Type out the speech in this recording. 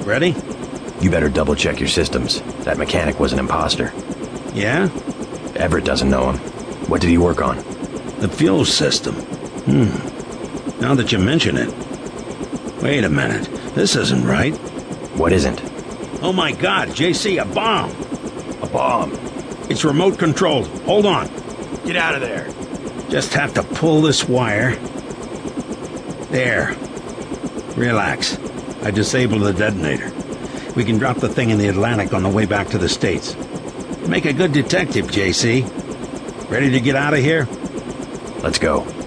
Ready? You better double-check your systems. That mechanic was an imposter. Yeah? Everett doesn't know him. What did he work on? The fuel system. Now that you mention it. Wait a minute. This isn't right. What isn't? Oh my God, JC, a bomb! A bomb. It's remote controlled. Hold on. Get out of there. Just have to pull this wire. There. Relax. I disabled the detonator. We can drop the thing in the Atlantic on the way back to the States. Make a good detective, JC. Ready to get out of here? Let's go.